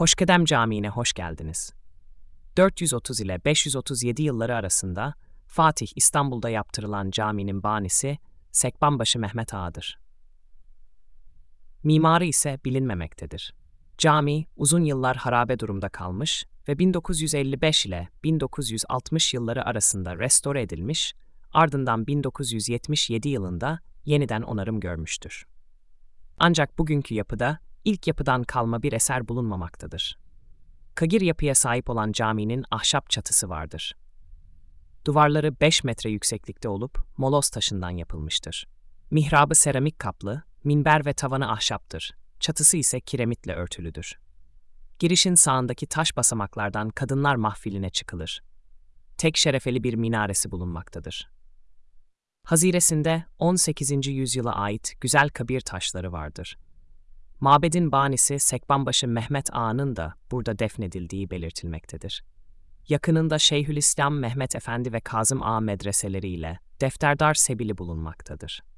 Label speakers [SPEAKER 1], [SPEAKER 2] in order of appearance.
[SPEAKER 1] Hoşkedem Camii'ne hoş geldiniz. 430 ile 537 yılları arasında Fatih İstanbul'da yaptırılan caminin banisi Sekbanbaşı Mehmet Ağa'dır. Mimarı ise bilinmemektedir. Cami uzun yıllar harabe durumda kalmış ve 1955 ile 1960 yılları arasında restore edilmiş, ardından 1977 yılında yeniden onarım görmüştür. Ancak bugünkü yapıda ilk yapıdan kalma bir eser bulunmamaktadır. Kagir yapıya sahip olan caminin ahşap çatısı vardır. Duvarları 5 metre yükseklikte olup moloz taşından yapılmıştır. Mihrabı seramik kaplı, minber ve tavanı ahşaptır. Çatısı ise kiremitle örtülüdür. Girişin sağındaki taş basamaklardan kadınlar mahfiline çıkılır. Tek şerefeli bir minaresi bulunmaktadır. Haziresinde 18. yüzyıla ait güzel kabir taşları vardır. Mabedin banisi Sekbanbaşı Mehmet Ağa'nın da burada defnedildiği belirtilmektedir. Yakınında Şeyhülislam Mehmet Efendi ve Kazım Ağa medreseleri ile Defterdar Sebili bulunmaktadır.